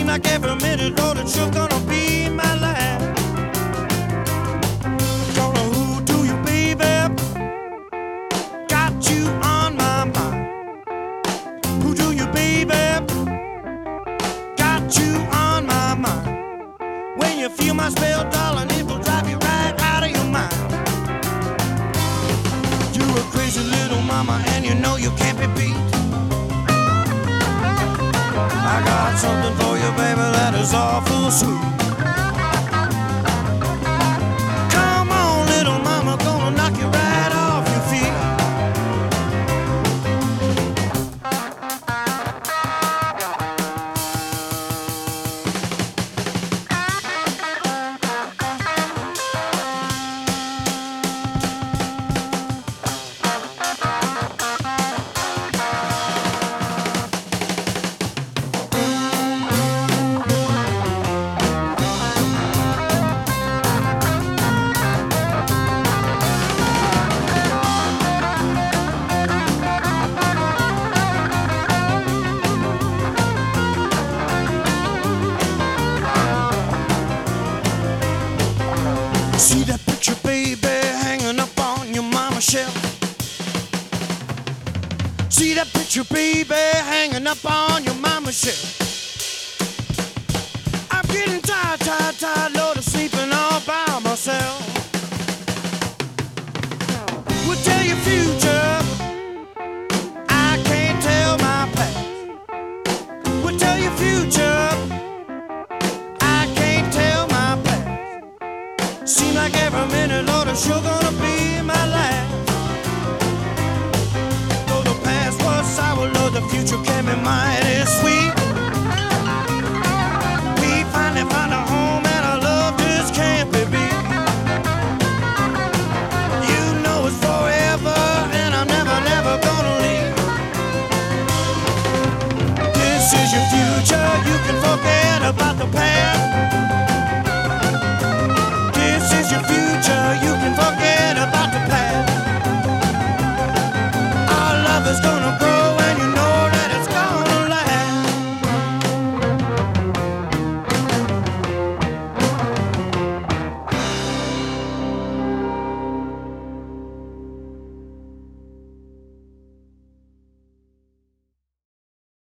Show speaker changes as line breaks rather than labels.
like every minute, Lord, it's sure gonna be my last. Gonna who do you, baby? Got you on my mind. Who do you, baby? Got you on my mind. When you feel my spell, darling, it will drive you right out of your mind. You're a crazy little mama, and you know you can't be beat. I got something for you, baby, that is awful sweet. Come on, little mama, gonna knock you right off your feet. See that picture, baby, hanging up on your mama's shelf. See that picture, baby, hanging up on your mama's shelf. I'm getting tired, tired, tired, Lord, of sleeping all by myself. We'll tell your future, I can't tell my past. We'll tell your future, I can't tell my past. Seems like every minute, Lord, it's sure gonna be my last. Though the past was sour, Lord, the future can be mighty sweet. We finally found a home and our love just can't be beat. You know it's forever and I'm never, never gonna leave. This is your future, you can forget about the past.